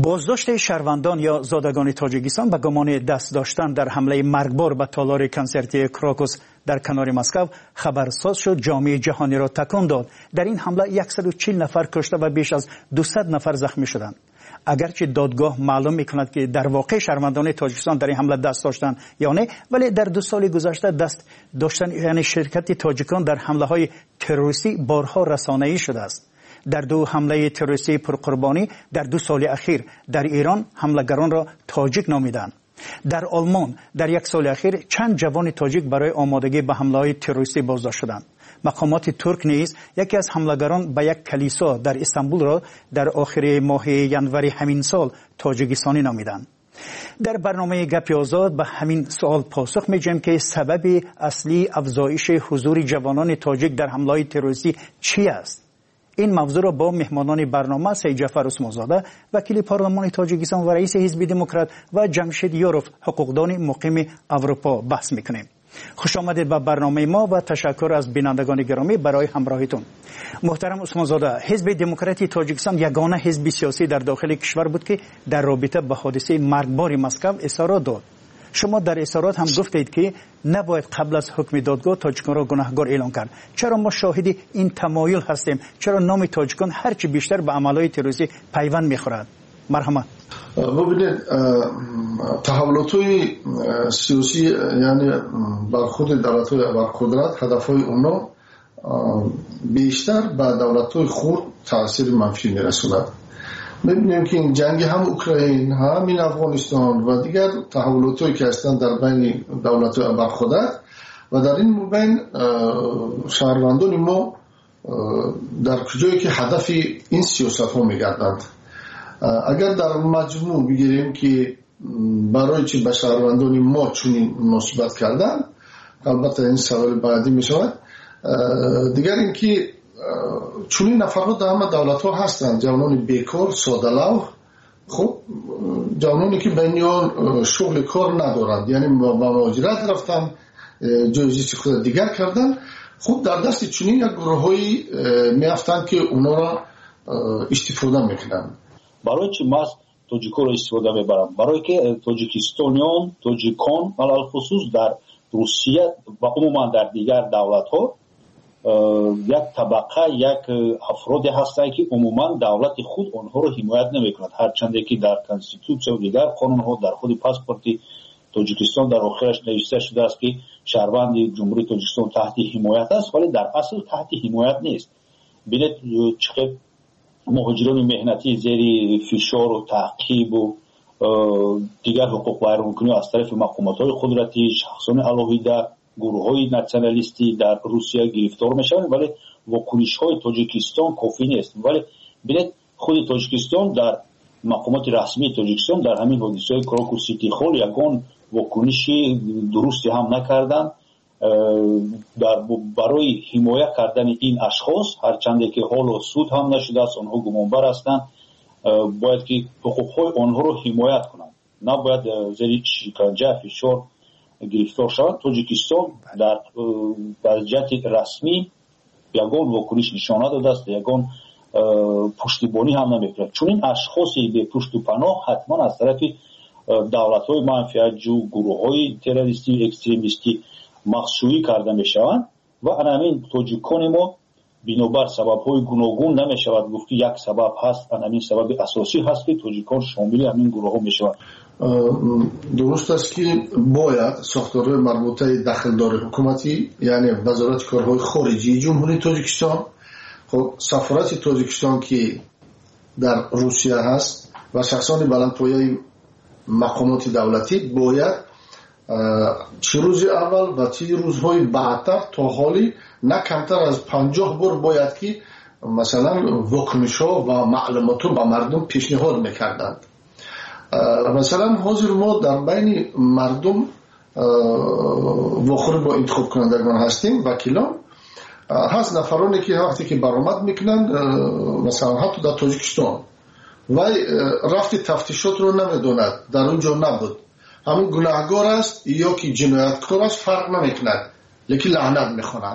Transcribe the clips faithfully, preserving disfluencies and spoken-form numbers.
بازداشت شهروندان یا زادگان تاجیکستان به گمان دست داشتن در حمله مرگبار به تالار کنسرتی کراکوس در کنار مسکو خبرساز شد، جامعه جهانی را تکان داد. در این حمله صد و چهل نفر کشته و بیش از دویست نفر زخمی شدند. اگرچه دادگاه معلوم میکند که در واقع شهروندان تاجیکستان در این حمله دست داشتند یا نه، ولی در دو سال گذشته دست داشتن یعنی شرکت تاجیکان در حمله های تروریستی بارها رسانه‌ای شده است. در دو حمله تروریستی پرقربانی در دو سال اخیر در ایران حملگران را تاجیک نامیدند. در آلمان در یک سال اخیر چند جوان تاجیک برای آمادگی به حمله تروریستی بازداشت شدند. مقامات ترک نیز یکی از حملگران به یک کلیسا در استانبول را در آخر ماه ینوری همین سال تاجیکستانی نامیدند. در برنامه گپ آزاد به همین سوال پاسخ می‌دهیم که سبب اصلی افزایش حضور جوانان تاجیک در حمله تروریستی چی است؟ این موضوع را با مهمانان برنامه سید جعفر عثمانزاده وکیل پارلمان تاجیکستان و رئیس حزب دموکرات و جمشید یاروف حقوقدان مقیم اروپا بحث می‌کنیم. خوش آمدید به برنامه ما و تشکر از بینندگان گرامی برای همراهیتون. محترم عثمانزاده، حزب دموکراتی تاجیکستان یگانه حزب سیاسی در داخل کشور بود که در رابطه با حادثه مرگبار مسکو اظهارات داد. شما در اظهارات هم گفتید که نباید قبل از حکم دادگاه تاجیکان را گناهکار اعلام کرد. چرا ما شاهد این تمایل هستیم؟ چرا نام تاجیکان هرچی بیشتر به عملهای تروریستی پیوند میخورد؟ مرحمت. ببینید، تحولات‌های سیاسی یعنی برخورد دولت‌های ابرقدرت هدف‌های اونا بیشتر به دولت‌های خرد تاثیر منفی می‌رساند. می‌بینیم که این جنگ هم اوکراین، هم این افغانستان و دیگر تحولات‌هایی که هستند در بین دولت‌های ابرقدرت و در این مبین شهروندان ما در کجایی که هدف این سیاست‌ها می‌گردند. اگر در مجموع بگیریم که برای چی به شهروندان ما چنین نسبت کردن، البته این سوال بعدی می شود. دیگر اینکه چنین افراد در همه دولت ها هستند، جوانان بیکار، ساده‌لوح، خب جوانانی که بینیان شغل کار ندارند، یعنی با مهاجرت رفتن، جایزی خود دیگر کردن، خب در دست چنین یک گروه‌هایی میافتند که اونا را استفاده میکنند. برای چی ما تاجیک‌ها را استفاده میبرم؟ برای که تاجیکستانیان، تاجیکان علل خصوص در روسیه و عموما در دیگر دولت‌ها یک طبقه، یک افرادی هستند که عموما دولت خود آنها را حمایت نمیکند، هرچند که در کانستیتوسیون و دیگر قانون‌ها در خود پاسپورت تاجیکستان در آخرش نوشته شده است که شهروند جمهوری تاجیکستان تحت حمایت است، ولی در اصل تحت حمایت نیست. ببینید چقدر مهاجران مهنتی زیر فشار و تعقیب و دیگر حقوق ویرانکنی از طرف مقامات‌های قدرتی، شخصان علاهیده، گروه‌های ناسیونالیستی در روسیه گرفتار میشوند، ولی واکنش‌های تاجیکستان کافی نیست. ولی ببینید خود تاجیکستان در مقامات رسمی تاجیکستان در همین حادثه کراکوس سیتی هال یگان واکنشی درستی هم نکردند در برای حمایت کردن این اشخاص، هرچند که حال سود هم نشده است، آنها گمانبر هستند، باید که حقوق‌های آنها رو حمایت کنند، نباید زیر شکنجه فشار گرفتار شوند. تاجیکستان در وضعیت رسمی یگان واکنش نشان داده است، یگان پشتیبانی هم نمی‌کند. چون این اشخاصی به پشت و پناه حتما از طرف دولت‌های منفعت‌جو، گروه‌های تروریستی، اکستریمیستی مخشویی کرده میشوند و همین تاجیکان ما بنابر سبب‌های گوناگون نمیشود گفت که یک سبب هست، همین سبب اساسی هست که تاجیکان شامل همین گروه‌ها میشوند. درست است که باید ساختارهای مربوطه دخلدار حکومتی، یعنی وزارت کارهای خارجی جمهوری تاجیکستان، خب سفارت تاجیکستان که در روسیه هست و شخصان بلندپایه مقامات دولتی باید چه روز اول و چه روزهای بعدتر تا حالی نه کمتر از پنجاه بار باید که مثلا واکنش‌ها و معلومات رو به مردم پیشنهاد میکردند. مثلا حاضر ما در بین مردم واخور با انتخاب کنندگان هستیم، وکیلان هست، نفرانی که وقتی که برآمد میکنند مثلا حتی در تاجیکستان و رفت تفتیشات رو نمیدوند، در اونجا نبود، همین گناهگار است یا که جنایتکار است فرق نمیکند، لیکن لعنت میخواند.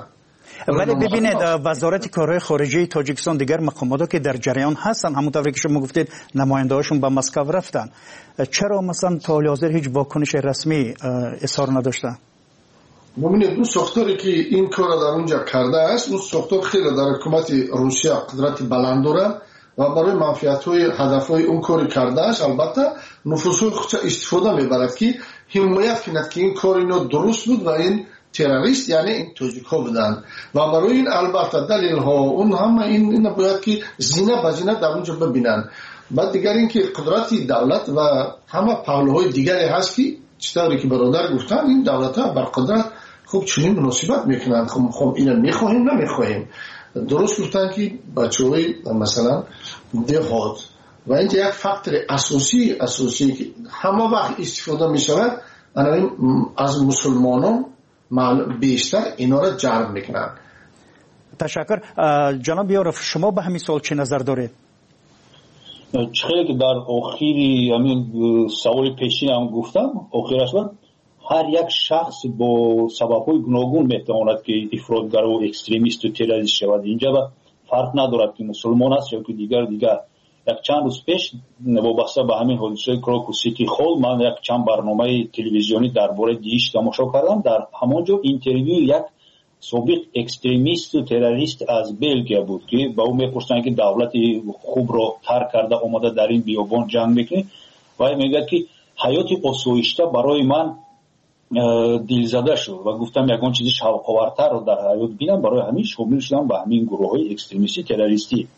ولی ببینید وزارت کارهای خارجه تاجیکستان دیگر مقامات که در جریان هستن، همونطور که شما گفتید نماینده‌هاشون به مسکو رفتن، چرا مثلا تا حال حاضر هیچ واکنش رسمی اظهار نداشتن؟ ببینید اون ساختاری که این کار در اونجا کرده است، اون ساختار خیلی در حکومت روسیه قدرت بلند داره و برای منفعت‌های هدف‌های اون کاری کرده است. البته نفوذهای خودش استفاده می‌برد که حمایت کند که این کار اینو درست بود و این تروریست یعنی این تاجیک‌ها بودند و برای این البته دلیل‌ها اون همه این این باید که زینه به زینه در اونجا ببینن. بعد دیگر این که قدرت دولت و همه پهلوهای دیگری هست که چطوری که برادر گفتن این دولت‌ها بر قدرت خوب چنین مناسبت میکنن. خب خب اینو میخواهیم نمیخواهیم. درست گفتن که بچه‌های مثلا دهات و این یک فاکتور اساسی اساسی که همه وقت استفاده میشود از مسلمانان بیشتر اینا را جلب میکنن. تشکر. جناب یارف شما به همین سوال چه نظر دارید؟ چخیلی که در آخری همین سوال پیشین هم گفتم آخرش من هر یک شخص با سبب‌های گوناگون میتواند که افراطگر و اکستریمیست و تروریست شود. اینجا با فرق ندارد که مسلمان است یا که دیگر دیگر. یک چند روز پیش وابسته به همین حادثه کراکوس سیتی هال من یک چند برنامه تلویزیونی درباره دیش تماشا کردم. در همونجا اینترویو یک سابق اکستریمیست و تروریست از بلژیک بود که با او میپرسن که دولت خوب را ترک کرده اومده در این بیابان جنگ میکنه و میگه که حیات آسایشته برای من دلزده شد و گفتم یگان چیزی شوق‌آورتر رو در حیات بینم، برای همین شامل شدم به همین گروه‌های اکستریمیستی تروریستی.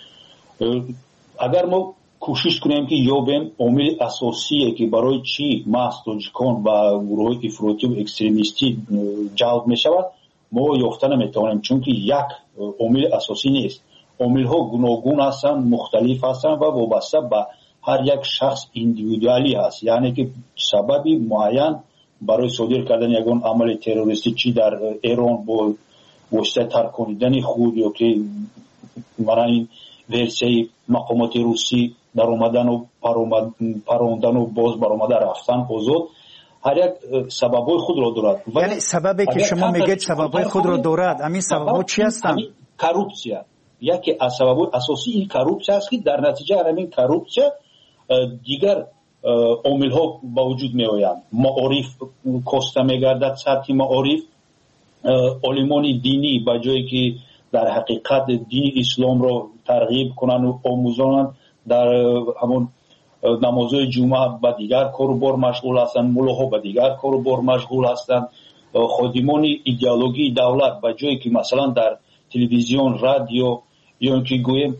اگر ما کوشش کنیم که یابیم عامل اساسیه که برای چی محض تاجیکان و گروه‌های افراطی و اکستریمیستی جلب میشود ما یافته نمیتوانیم، چون که یک عامل اساسی نیست. عامل‌ها گوناگون هستند، مختلف هستند و وابسته به هر یک شخص ایندیویدوالی هست. یعنی که سببی معین برای صادر کردن یگان عمل تروریستی چی در ایران با واسطه ترکاندن خود یا که برای این ورسیه مقامات روسی در اومدن و پروندن و باز برآمده رفتن آزاد، هر یک سببای خود را دارد. یعنی سببی که شما میگید سببای خود را دارد، همین سببا چی هستند؟ کروپسیا یکی از سببای اساسی این کروپسیا است که در نتیجه همین کروپسیا دیگر عامل ها با وجود می آیند. معارف کاسته می گردد، سطح معارف علمان دینی با جایی که در حقیقت دین اسلام را ترغیب کنند و آموزانند در همون نمازهای جمعه با دیگر کار و بار مشغول هستند، ملاها با دیگر کار و بار مشغول هستند. خادمان ایدئولوژی دولت با جایی که مثلا در تلویزیون رادیو یا اینکه گویم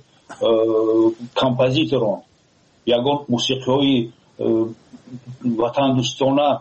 کمپوزیتوران یگان موسیقی های وطن دوستانه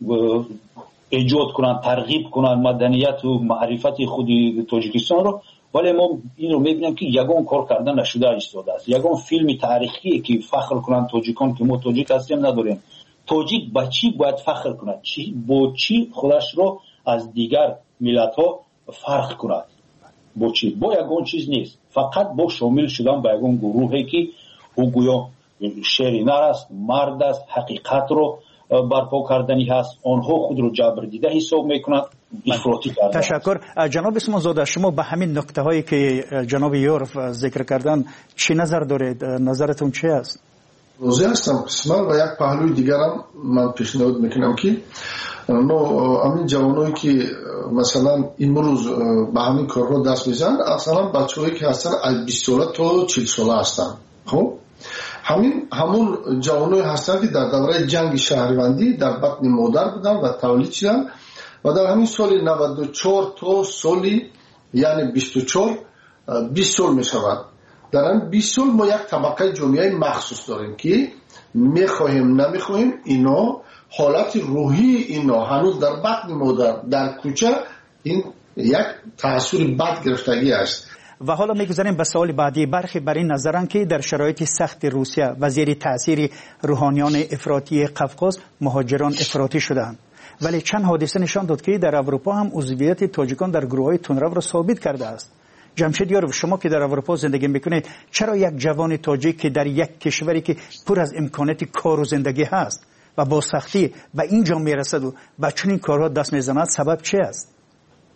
ایجاد کنند، ترغیب کنند مدنیت و معرفت خود تاجیکستان رو، ولی ما این رو میبینیم که یگان کار کردن نشده ایستاده است. یگان فیلم تاریخی که فخر کنند تاجیکان که ما تاجیک هستیم نداریم. تاجیک با چی باید فخر کند؟ چی با چی خودش رو از دیگر ملت ها فرق کند؟ با چی؟ با یگان چیز نیست، فقط با شامل شدن به یگان گروهی که او گویا شعری نر است، مرد است، حقیقت رو برپا کردنی هست، آنها خود رو جبر دیده حساب میکنند، افراطی کردن. تشکر. جناب اسمان زاده شما به همین نکته هایی که جناب یورف ذکر کردن چی نظر دارید؟ نظرتون چی است؟ روزی هستم قسمت و یک پهلوی دیگرم من پیشنهاد میکنم که نو همین جوانایی که مثلا امروز به همین کارها دست میزنن اصلا بچه‌هایی که هستن از بیست ساله تا چهل ساله هستن. خب همین همون جوانایی هستن که در دوره جنگ شهروندی در بطن مادر بودن و تولید شدن و در همین سال نود و چهار تا سالی یعنی بیست و چهار بیست سال می شود. در این بیست سال ما یک طبقه جامعه مخصوص داریم که میخواهیم نمیخواهیم اینا حالت روحی اینا هنوز در بطن مادر در کوچه این یک تأثیر بد گرفتگی است. و حالا میگذاریم به سوال بعدی. برخی بر این نظرن که در شرایط سخت روسیه و زیر تأثیر روحانیان افراطی قفقاز مهاجران افراطی شدند، ولی چند حادثه نشان داد که در اروپا هم عضویت تاجیکان در گروه‌های تندرو را ثابت کرده است. جمشید یارف شما که در اروپا زندگی میکنید چرا یک جوان تاجیک که در یک کشوری که پر از امکانات کار و زندگی هست و با سختی به اینجا میرسد و به چنین کارها دست میزند سبب چی است؟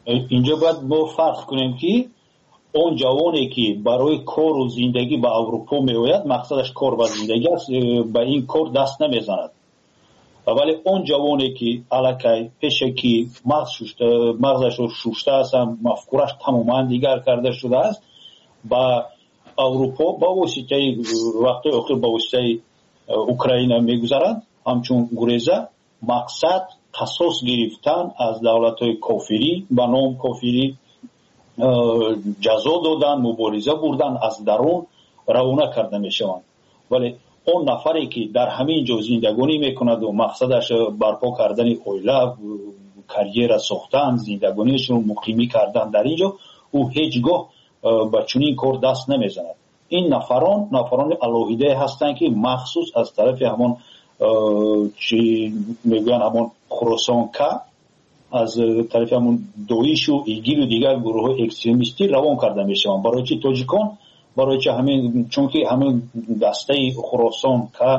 اینجا باید ما فرق کنیم که اون جوانی که برای کار و زندگی به اروپا میآید مقصدش کار و زندگی است، به این کار دست نمیزند. ولی اون جوانی که الکی پیش که مغزش رو شوشته است، مفکورش تماما دیگر کرده شده است، با اروپا با واسطه وقتی آخر با واسطه اوکراین میگذرند، همچون گریزه مقصد قصاص گرفتن از دولت‌های کافری به نام کافری، جزا دادن، مبارزه بردن، از درون روانه کرده میشوند. ولی اون نفری که در همین جا زندگانی میکند و مقصدش برپا کردن اویله، کریر ساختن، زندگانیش رو مقیمی کردن در اینجا، او هیچگاه به چنین کار دست نمیزند. این نفران نفران الهیده هستند که مخصوص از طرف همون چی میگن همون خراسان که از طرف همون دویش و ایگیل و دیگر گروه های اکستریمیستی روان کرده میشوند. برای چی تاجیکان؟ برای چه همین، چون که همین دسته خراسان که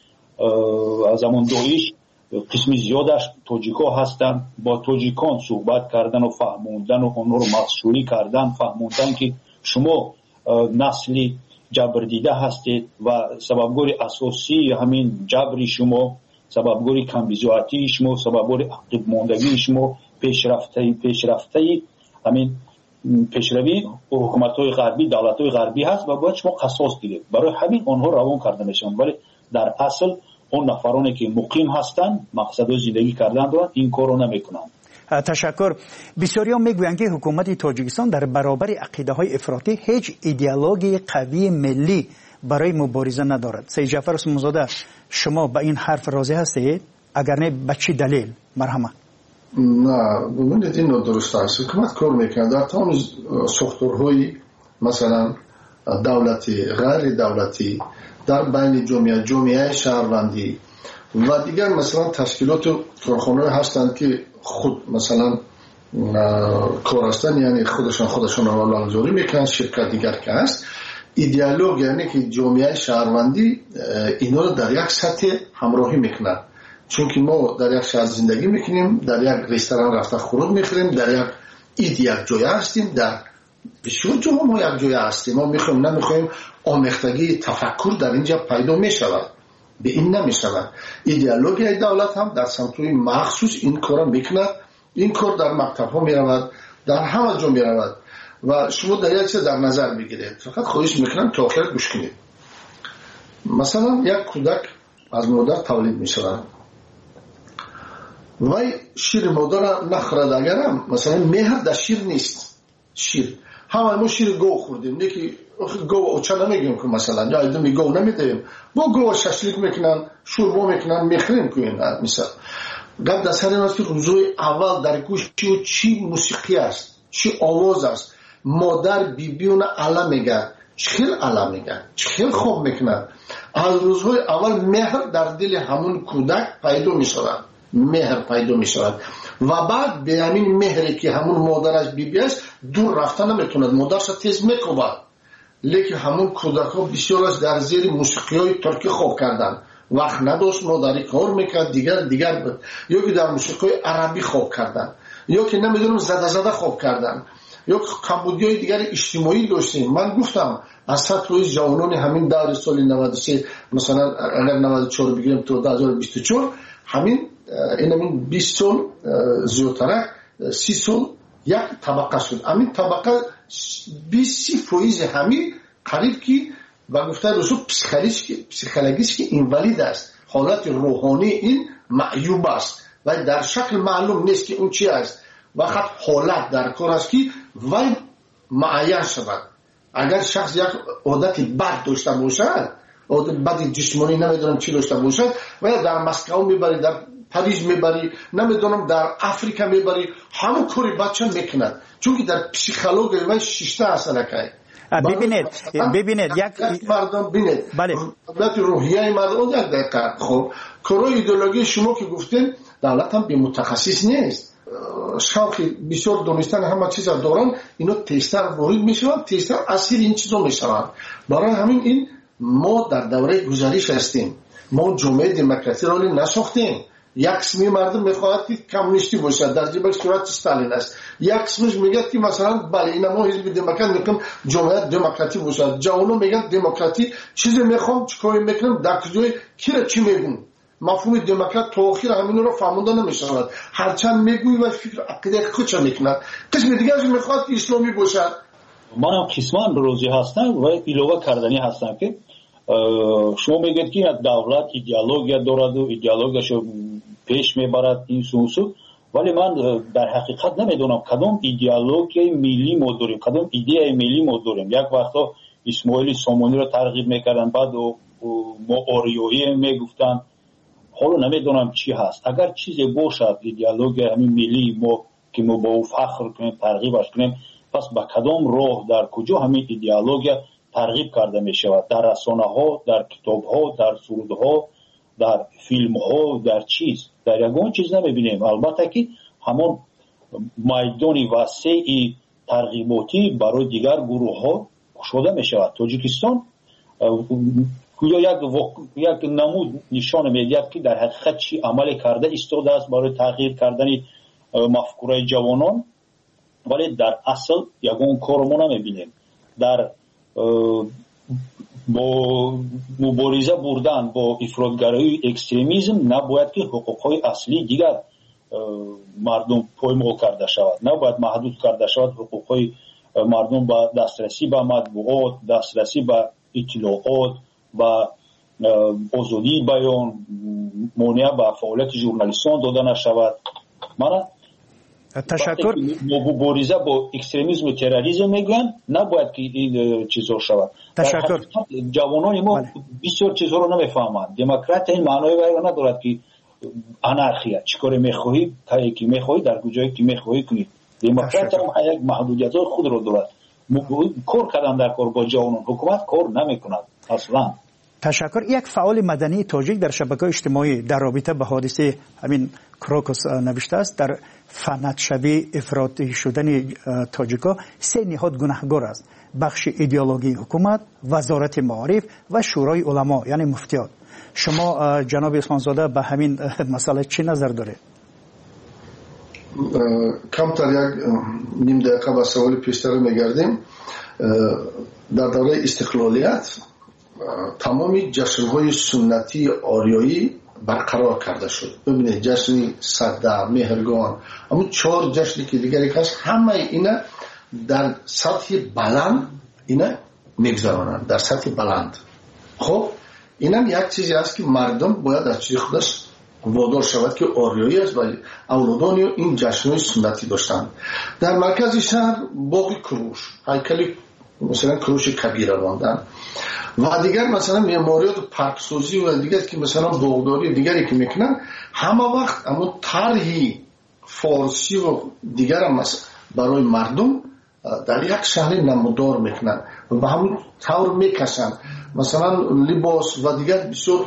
از همون دویش قسمی زیادش تاجیکا هستند. با تاجیکان صحبت کردن و فهموندن و اونها رو مخشوری کردن، فهموندن که شما نسلی جبر دیده هستید و سببگوری اساسی همین جبری شما، سببگوری کمبیزواتی شما، سببگوری عقب ماندگی شما، پیشرفته پیشرفته همین پیشروی حکومت‌های غربی، دولت‌های غربی هست و باید شما قصاص گیرید. برای همین آنها روان کرده میشن، ولی در اصل اون نفرانی که مقیم هستند، مقصد زندگی کردن دارند، این کارو نمیکنند. تشکر. بسیاری ها میگویند که حکومت تاجیکستان در برابر عقیده های افراطی هیچ ایدئولوژی قوی ملی برای مبارزه ندارد. سید جعفر عثمانزاده، شما به این حرف راضی هستید؟ اگر نه به چه دلیل؟ مرحمت. نه، ببینید این درست است. حکومت کار میکنه در تمام ساختارهای مثلا دولتی، غیر دولتی، در بین جامعه جامعه شهروندی و دیگر مثلا تشکیلات و کارخانه‌ای هستند که خود مثلا کار هستند، یعنی خودشان خودشان رو لانزوری میکنن. شرکت دیگر که هست ایدئولوژی، یعنی که جامعه شهروندی اینا رو در یک سطح همراهی میکنن. چون که ما در یک شهر زندگی میکنیم، در یک رستوران رفته خورد میخوریم، در یک اید یک جای هستیم، در بسیار جاها ما یک جای هستیم. ما میخوایم نمیخوایم آمیختگی تفکر در اینجا پیدا میشود، به این نمیشود. ایدئولوژی دولت هم در سمتوی مخصوص این کار میکند. این کار در مکتب ها میرود، در همه جا میرود و شما در یک چیز در نظر بگیرید. فقط خواهش میکنم تا آخر گوش کنید. مثلا یک کودک از مادر تولید میشود، وای شیر مادر نخورد، اگرم مثلا مهر در شیر نیست. شیر همه ما شیر گو خوردیم، یکی گو اوچه نمیگیم که مثلا یا ایدومی گو نمیدیم، با گو ششلیک میکنن، شوربا میکنن، میخریم که این مثلا گفت در سر این است که روزای اول در گوش چی, چی موسیقی است، چی آواز است. مادر بیبیون علا میگه، چخیل علا میگه، چخیل خوب میکنن. از روزهای اول مهر در دل همون کودک پیدا میشود، مهر پیدا میشود و بعد به همین مهری که همون مادرش بیبی است دور رفتن نمیتوند، مادرش تیز میکوبد. لیکن همون کودک ها بسیارش در زیر موسیقی های ترکی خوب کردن، وقت نداشت مادری کار میکرد، دیگر دیگر بود. یا که در موسیقی عربی خوب کردن، یا که نمیدونم زده زده خوب کردن، یا کمبودی های دیگر اجتماعی داشتیم. من گفتم از سطح روی جوانان همین دور سال نود و سه مثلا اگر نود و چهار بگیریم تو دو هزار و بیست و چهار، همین این همین بیست سال زیادتر، سی سال یک طبقه شد. همین طبقه بیست فیصد همین قریب که و گفته رسول پسیکولوژیش که اینوالید است، حالت روحانی این معیوب است و در شکل معلوم نیست که اون چی است. وقت حالت در کار است که وای معین شود. اگر شخص یک عادت بد داشته باشد، عادت بد جسمانی نمیدونم چی داشته باشد، و در مسکو میبری، در پاریس میبری، نمیدونم در افریقا میبری، همون کاری بچه میکند. چون که در پسیکولوژی و شیشته اصلا که ببینید ببینید یک مردم ببینید بله دولت روحیه مردم یک دقیقه. خب کارای ایدئولوژی شما که گفتین دولت هم به متخصص نیست، شوق بسیار دونستن همه چیز دارن، اینا تستر وارد میشوند، تستر اسیر این چیزا میشوند. برای همین این ما در دوره گذشته هستیم، ما جامعه دموکراسی را نساختیم. یک قسمی مردم میخواهد که کمونیستی باشد، در جبهه صورت استالین است. یک قسمش میگه که مثلا بله این ما حزب دموکرات میگم جمهوریت دموکراتی باشد. جوانو میگن دموکراتی چیزی میخوام چیکار میکنم در کجای کی را چی میگم. مفهوم دموکرات تا آخر همین رو فهمونده نمیشود. هرچند میگوی و فکر عقیده خودش میکنند. قسم دیگه از میخواد که اسلامی باشد. منم قسمان روزی هستم و ایلوه کردنی هستم که شما میگید که دولت ایدئولوژی دارد و ایدئولوژیشو پیش میبرد این سوسو، ولی من در حقیقت نمیدونم کدام ایدئولوژی ملی ما داریم، کدام ایده ملی ما داریم. یک وقتا اسماعیل سامانی رو ترغیب میکردن، بعد ما آریایی میگفتن، حالا نمیدونم چی هست. اگر چیزی باشد ایدئولوژی همین ملی ما که ما با او فخر کنیم ترغیبش کنیم، پس با کدام راه در کجا همین ایدئولوژی ترغیب کرده می شود؟ در رسانه ها، در کتاب ها، در سرود ها، در فیلم ها، در چیز در یگان چیز نمیبینیم. البته که همون میدان وسیع ترغیباتی برای دیگر گروه ها شده می شود. تاجیکستان یا یک یک نمود نشان میدهد که در حقیقت چی عمل کرده ایستاده است برای تغییر کردن مفکوره جوانان، ولی در اصل یگان کار ما نمیبینیم. در با مبارزه بردن با افراطگرایی اکستریمیسم نباید که حقوقهای اصلی دیگر مردم پایمال کرده شود، نباید محدود کرده شود حقوقهای مردم به دسترسی به مطبوعات، دسترسی به اطلاعات و آزادی بیان، مانع به فعالیت ژورنالیستان داده نشود. من تشکر. مبارزه با اکستریمیسم و تروریسم میگن نباید که این چیزا شود. تشکر. جوانان ما بسیار چیزها رو نمیفهمند. دموکرات این معنای وای ندارد که انارخیا چیکار میخواهی تا کی میخواهی در کجایی که میخواهی کنی. دموکرات هم یک محدودیت‌های خود رو دارد. کار کردن در کار با جوانان، حکومت کار نمیکند اصلا. تشکر. یک فعال مدنی تاجیک در شبکه‌های اجتماعی در رابطه به حادثه همین کروکوس نوشته است در فنت شبیه افراطی شدن تاجیکا سه نهاد گناهگار است: بخش ایدئولوژی حکومت، وزارت معارف و شورای علما یعنی مفتیان. شما جناب عثمانزاده به همین مسئله چی نظر دارید؟ کمتر یک نیم دقیقه به سوال پیشتر میگردیم. در دوره استقلالیت تمامی جشن‌های سنتی آریایی برقرار کرده شد. ببینید جشن سده، مهرگان، اما چهار جشنی که دیگری هست، همه اینا در سطح بلند اینا میگذرانند، در سطح بلند. خب اینم یک چیزی است که مردم باید از چیز خودش وادار شود که آریایی است و اولادان این جشن‌های سنتی داشتند. در مرکز شهر باغ کروش، هیکل مثلا کروش کبیره ماندن و دیگر مثلا معماریات پارکسازی و دیگر که مثلا باغداری دیگری که میکنن، همه وقت اما طرحی فارسی و دیگر هم برای مردم در یک شهر نمودار میکنن و به همون طور میکشن. مثلا لباس و دیگر بسیار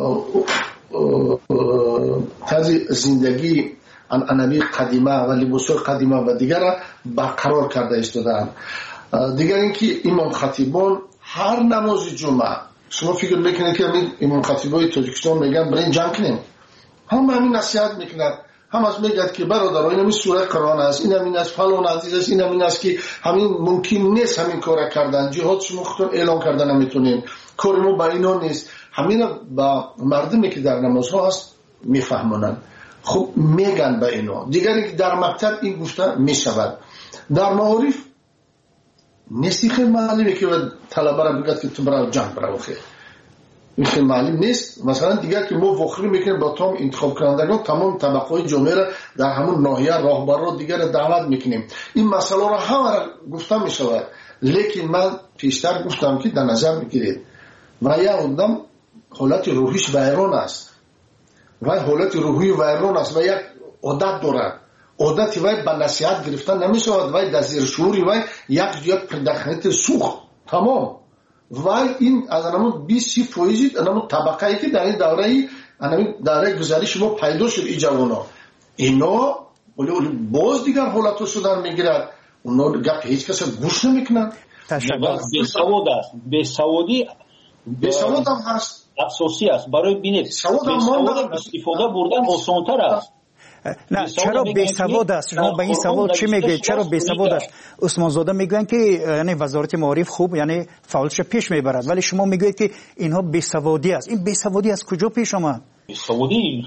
طرز زندگی عنعنوی قدیمه و لباس‌های قدیمه و دیگر را برقرار کرده ایستادند. دیگر اینکه امام خطیبان هر نماز جمعه، شما فکر میکنید که امام خطیبای تاجیکستان میگن برای جمع کنیم، هم همین نصیحت میکنند، هم از میگد که برادران این همین سوره قرآن است، این همین است، فلان عزیز است، این همین است که همین ممکن نیست همین کار کردن، جهاد شما خودتون اعلان کردن نمیتونین، کار ما با اینا نیست. همین با مردمی که در نمازها هست میفهمونن، خب میگن به اینا. دیگری که در مکتب این گفته میشود. در معارف نیستی خیلی معلومه که طلبه را بگد که تو برای جنگ برای خیلی این خیلی معلوم نیست. مثلا دیگر که ما وخری میکنیم با تمام انتخاب کنندگان، تمام طبقه جامعه را در همون ناحیه راهبر را دیگر دعوت میکنیم. این مسئله را همه را گفتم میشود، لیکن من پیشتر گفتم که در نظر بگیرید و یک آدم حالت روحیش ویران است و حالت روحی ویران است و یک عادت دارد. عادت وای به نصیحت گرفتن نمیشود، وای در زیر شعوری وای یک یک پرداخت سوخت تمام. وای این از همون بیست فیصد همون طبقه‌ای که در این دوره همین دوره گذری شما پیدا شد این جوانا، اینا ولی باز دیگر حالتو شدن میگیرد، اونا گپ هیچ کس گوش نمیکنن. به سواد است، به سوادی به سواد هم هست. اساسی است. برای بینید سواد استفاده بردن آسان‌تر است. نه چرا بی‌سواد است؟ شما به این سوال چی میگید؟ چرا بی‌سواد است؟ عثمان زاده میگن که یعنی وزارت معارف خوب یعنی فعالش پیش میبرد، ولی شما میگوید که اینها بی‌سوادی است. این بی‌سوادی از کجا پیش آمد؟ بی‌سوادی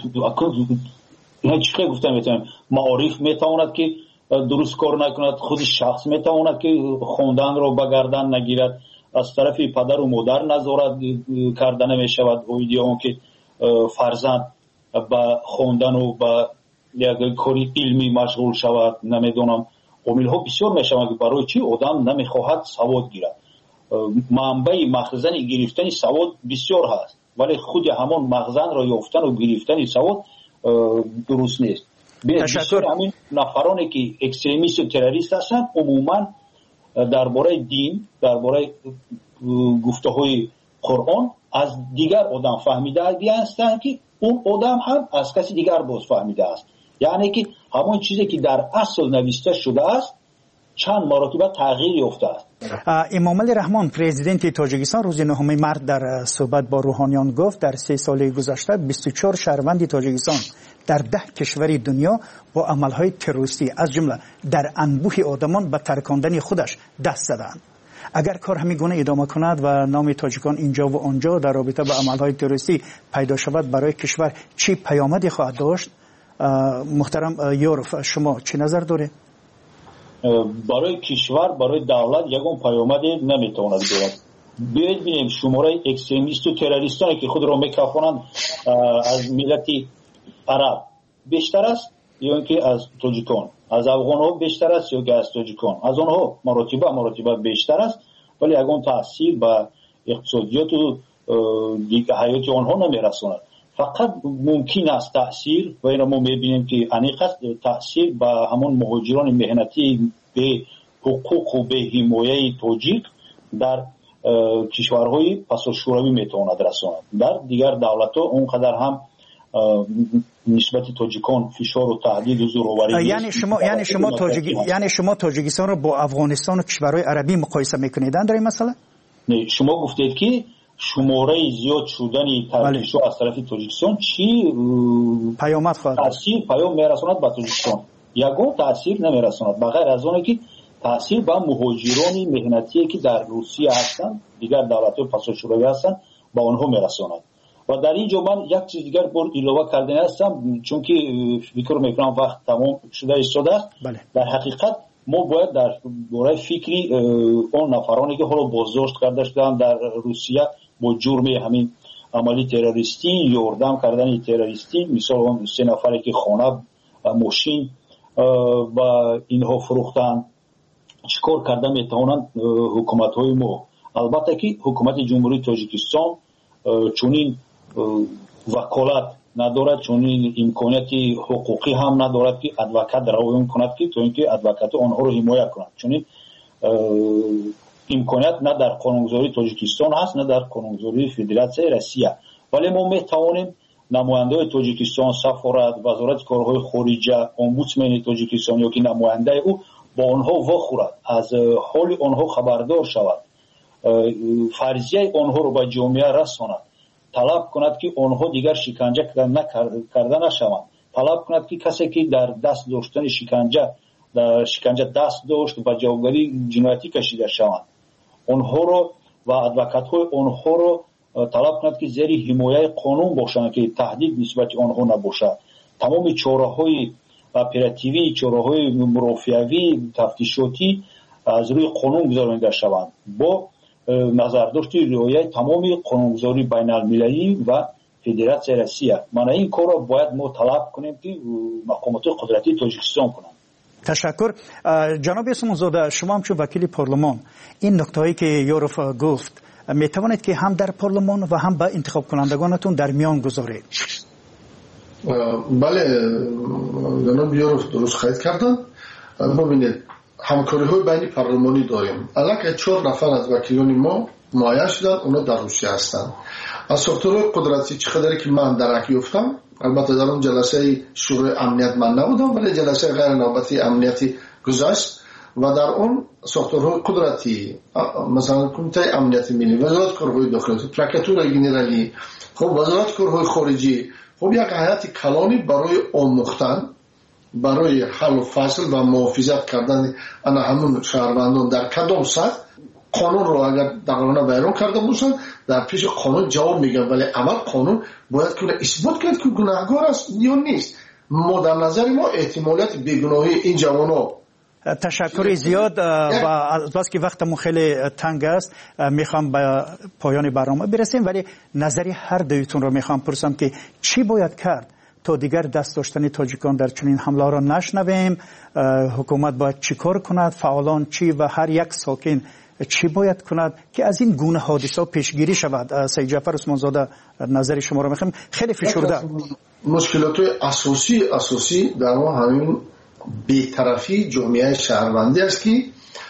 نه چی گفتم میتونم معارف میتواند که درست کار نکند، خود شخص میتواند که خوندن رو به گردن نگیرد، از طرف پدر و مادر نظارت کردن میشود اویدی اون که فرزند با خوندن و با یک کاری علمی مشغول شود. نمیدونم عامل ها بسیار میشود که برای چی آدم نمیخواهد سواد گیرد. منبع مخزن گرفتن سواد بسیار هست، ولی خود همان مخزن را یافتن و گرفتن سواد درست نیست. تشکر. همین نفرانی که اکستریمیست و تروریست هستند عموما درباره دین، درباره گفته های قرآن از دیگر آدم فهمیده هستند که اون آدم هم از کسی دیگر باز فهمیده است. یعنی که همون چیزی که در اصل نوشته شده است چند مرتبه تغییر یافته است. امام علی رحمان پرزیدنت تاجیکستان روز نهم مارس در صحبت با روحانیان گفت در سه سال گذشته بیست و چهار شهروند تاجیکستان در ده کشور دنیا با عملهای تروریستی از جمله در انبوه آدمان به ترکاندن خودش دست زدند. اگر کار همین گونه ادامه کند و نام تاجیکان اینجا و آنجا در رابطه با عملهای تروریستی پیدا شود، برای کشور چی پیامدی خواهد داشت؟ محترم یورف شما چه نظر داره؟ برای کشور، برای دولت یگان پیامدی نمیتواند دارد. بیاید ببینیم شماره اکستریمیست و تروریستانی که خود را میکافانند از ملت عرب بیشتر است یا اینکه از تاجیکان، از افغان ها بیشتر است یا که از تاجیکان، از آنها مراتبه مراتبه بیشتر است، ولی یگان تاثیر به اقتصادیات و دیگه حیات آنها نمیرساند. فقط ممکن است تاثیر و این ما میبینیم که انیق است تاثیر به همون مهاجران مهنتی به حقوق و به حمایه تاجیک در کشورهای پس از شوروی میتواند رساند. در دیگر دولت‌ها اونقدر هم نسبت تاجیکان فشار و تهدید و زورآوری یعنی شما یعنی شما تاجیک یعنی شما تاجیکستان رو با افغانستان و کشورهای عربی مقایسه میکنید در این مسئله؟ نه، شما گفتید که شماره زیاد شدن ترکیشو از طرف تاجیکستان چی پیامد خواهد تاثیر پیام میرساند به تاجیکستان؟ یگان تاثیر نمیرساند بغیر از اون که تاثیر به مهاجران مهنتی که در روسیه هستند، دیگر دولت‌های پس از شوروی هستند، با آنها میرساند. و در اینجا من یک چیز دیگر بر علاوه کردن هستم، چون که فکر میکنم وقت تمام شده ایستاده است. بله. در حقیقت ما باید در باره فکری اون نفرانی که حالا بازداشت کرده شدن در روسیه با جرم همین عملی تروریستی، یاردم کردن تروریستی، مثال اون سه نفری که خانه ماشین و اینها فروختن، چیکار کردن میتوانند حکومت های ما؟ البته که حکومت جمهوری تاجیکستان چونین وکالت ندارد، چونین امکانیتی حقوقی هم ندارد که ادوکات روان کند که تو اینکه ادوکات آنها رو حمایت کند. چونین امکانیت نه در قانونگذاری تاجیکستان هست نه در قانونگذاری فدراسیون روسیه. ولی ما میتوانیم نماینده تاجیکستان، سفارت، وزارت کارهای خارجه، امبودسمن تاجیکستان یا که نماینده او با آنها واخورد، از حال آنها خبردار شود، فرضیه آنها رو به جامعه رساند، طلب کند که آنها دیگر شکنجه کرده نشوند، طلب کند که کسی که در دست داشتن شکنجه در شکنجه دست داشت و جوابگری جنایتی کشیده شوند، آنها رو و ادوکات های آنها رو طلب کند که زیر حمایه قانون باشند که تهدید نسبت آنها نباشد. تمام چاره‌های اپراتیوی، چاره‌های مرافعوی، تفتیشاتی از روی قانون گذارانده شوند با نظرداشت رعایت تمام قانونگذاری بین المللی و فدراسیون روسیه. من این کار را باید ما طلب کنیم که مقامات قدرتی تاجیکستان کنند. تشکر. جناب عثمان زاده، شما هم چون وکیل پارلمان این نکته‌ای که یورف گفت میتوانید که هم در پارلمان و هم با انتخاب کنندگانتون در میان گذارید؟ بله جناب یورف درست خواهید کردن. ببینید همکاری های بین پارلمانی داریم. الان چهار نفر از وکیلان ما معین شدن، اونا در روسیه هستند. از ساختار قدرتی چقدری که من درک یافتم، البته در اون جلسه شورای امنیت من نبودم ولی جلسه غیر نوبتی امنیتی گذشت و در اون ساختارهای قدرتی مثلا کمیته امنیت ملی، وزارت کارهای داخلی، پرکاتور گنرالی، خب وزارت کارهای خارجی، خب یک هیئت کلانی برای آموختن، برای حل و فصل و محافظت کردن انا همون شهروندان در کدام سطح قانون رو اگر دقیقاً بیان کرده باشن در پیش قانون جواب میگن، ولی اول قانون باید که اثبات کرد که گناهکار است یا نیست. ما در نظر ما احتمالیت بیگناهی این جوانان. تشکر زیاد و از که وقتمون خیلی تنگ است میخوام به پایان برنامه برسیم، ولی نظری هر دویتون رو میخوام پرسم که چی باید کرد تا دیگر دست داشتن تاجیکان در چنین حمله را نشنویم؟ حکومت باید چی کار کند؟ فعالان چی و هر یک ساکن چی باید کند که از این گونه حادثه پیشگیری شود؟ سید جعفر عثمان زاده نظر شما رو میخوام. خیلی فشرده مشکلات اساسی اساسی در ما همین بی‌طرفی جامعه شهروندی است که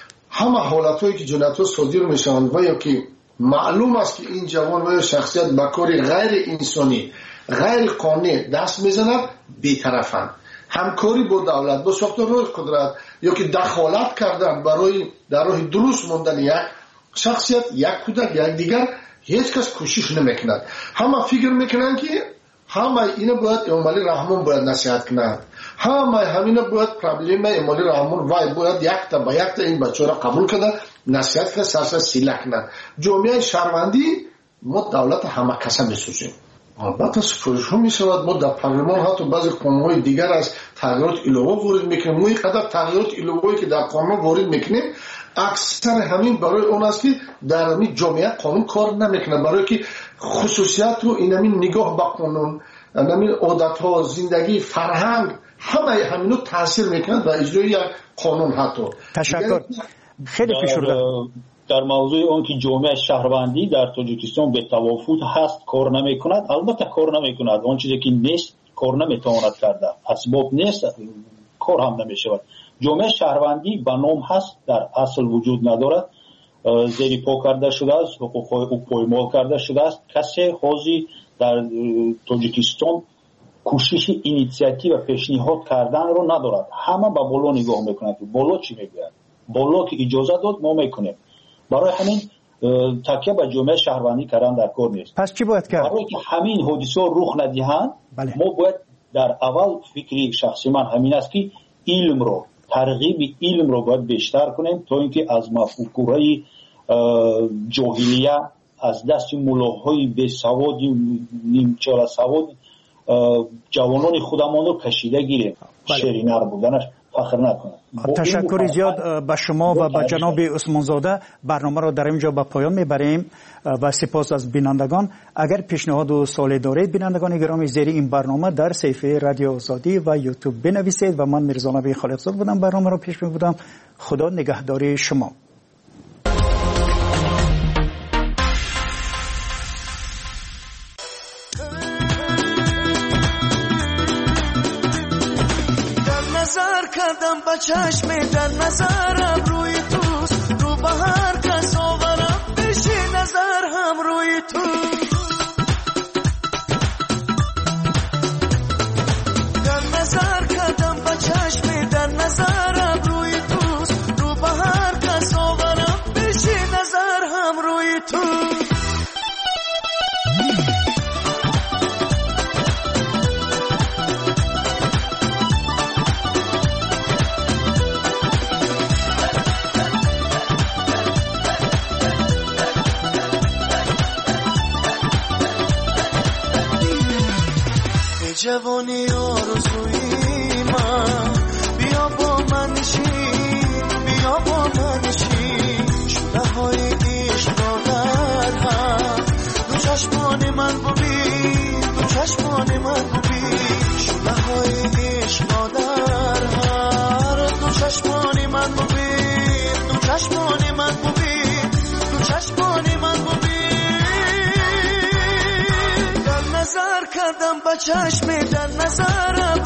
همه حالتایی که جنایت‌ها صادر میشوند و یا که معلوم است که این جوان و شخصیت به کاری غیر انسانی غیر قانونی دست میزند بی‌طرفند. همکاری با دولت با ساختارهای قدرت یا که دخالت کردن برای در راه درست ماندن یک شخصیت، یک کودک، یک دیگر، هیچ کس کوشش نمیکند. همه فکر میکنن که همه اینا باید امالی رحمان باید نصیحت کنند، همه همینا باید پرابلم امالی رحمان وای باید یک تا با یک تا این بچه را قبول کنند، نصیحت کنند، سرسر سیله کنند. جامعه شهروندی ما دولت همه کسا میسوزیم. البته سفارش ها می شود ما در پارلمان حتی بعضی قانون‌های دیگر از تغییرات ایلوه وارد میکنیم. ما اینقدر تغییرات ایلوه‌ای که در قانون وارد میکنیم اکثر همین برای اون است که در همین جامعه قانون کار نمیکنه، برای که خصوصیت و این همین نگاه به قانون، همین عادت‌ها، زندگی، فرهنگ همه همینو تاثیر میکنه و اجرای یک قانون. حتی تشکر. خیلی فشرده در موضوع اون که جامعه شهروندی در تاجیکستان به توافق هست کار نمی کند، البته کار نمی کند. اون چیزی که نیست کار نمی تواند کرده، اسباب نیست کار هم نمی شود. جامعه شهروندی به نام هست در اصل وجود ندارد، زیر پا کرده شده است، حقوق او پایمال کرده شده است. کسی حاضر در تاجیکستان کوشش اینیشیاتیو و پیشنهاد کردن رو ندارد. همه به بالا نگاه میکنند که بالا چی میگوید، بالا که اجازه داد ما میکنیم. برای همین تکیه به جامعه شهروندی کردن در کار نیست. پس چی باید کرد؟ برای که همین حادثه رخ ندهند بله. ما باید در اول فکری شخصی من همین است که علم رو ترغیب علم رو باید بیشتر کنیم تا اینکه از مفکورهای جاهلیه از دست ملاهای بی سواد نیمچاره سواد جوانان خودمان رو کشیده گیریم. بله. شیرینر بودنش فخر نکنه. تشکر زیاد به شما و به جناب عثمان زاده. برنامه را در اینجا به پایان میبریم و سپاس از بینندگان. اگر پیشنهاد و سوالی دارید بینندگان گرامی زیر این برنامه در صفحه رادیو آزادی و یوتیوب بنویسید و من میرزا نبی خالقزاد بودم برنامه را پیش میبردم. خدا نگهداری شما. کردم با چشم در نظرم روی توست، رو به هر کس آورم بشی نظر هم روی تو. در نظر کردم با چشم در نظرم روی توست، رو به هر کس آورم بشی نظر هم روی تو. جوانی آرزوی من بیا با من نشین، بیا با من نشین. شده های عشق را در هم دو چشمان من ببین، دو چشمان من ببین. شده های عشق را در هم دو چشمان من ببین، دو چشمان من ببین، دو چشمان من ببین. نظر کردم با چشم در نظرم